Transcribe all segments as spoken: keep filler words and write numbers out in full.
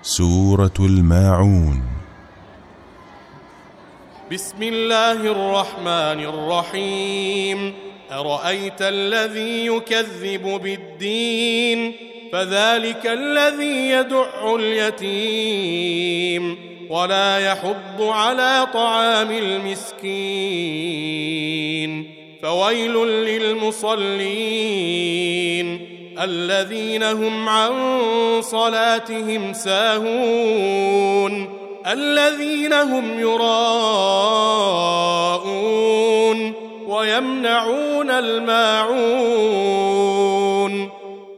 سورة الماعون. بسم الله الرحمن الرحيم. أرأيت الذي يكذب بالدين فذلك الذي يدع اليتيم ولا يحض على طعام المسكين فويل للمصلين الذين هم عن صلاتهم ساهون الذين هم يراءون ويمنعون الماعون.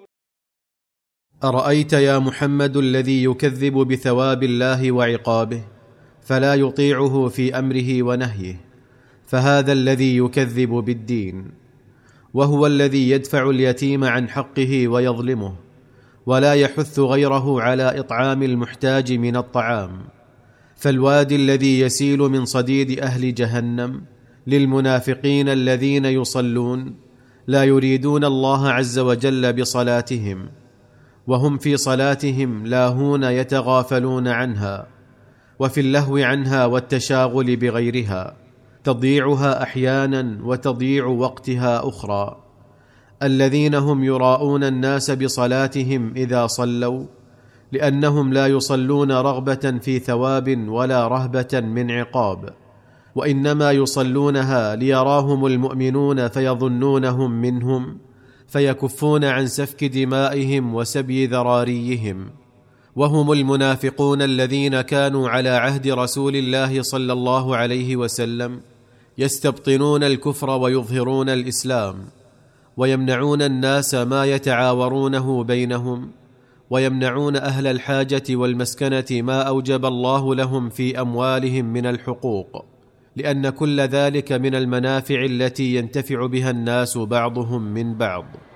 أرأيت يا محمد الذي يكذب بثواب الله وعقابه فلا يطيعه في أمره ونهيه، فهذا الذي يكذب بالدين، وهو الذي يدفع اليتيم عن حقه ويظلمه، ولا يحث غيره على إطعام المحتاج من الطعام. فالوادي الذي يسيل من صديد أهل جهنم للمنافقين الذين يصلون لا يريدون الله عز وجل بصلاتهم، وهم في صلاتهم لاهون يتغافلون عنها، وفي اللهو عنها والتشاغل بغيرها تضييعها أحيانا وتضييع وقتها أخرى. الذين هم يراءون الناس بصلاتهم إذا صلوا، لأنهم لا يصلون رغبة في ثواب ولا رهبة من عقاب، وإنما يصلونها ليراهم المؤمنون فيظنونهم منهم، فيكفون عن سفك دمائهم وسبي ذراريهم. وهم المنافقون الذين كانوا على عهد رسول الله صلى الله عليه وسلم يستبطنون الكفر ويظهرون الإسلام، ويمنعون الناس ما يتعاورونه بينهم، ويمنعون أهل الحاجة والمسكنة ما أوجب الله لهم في أموالهم من الحقوق، لأن كل ذلك من المنافع التي ينتفع بها الناس بعضهم من بعض.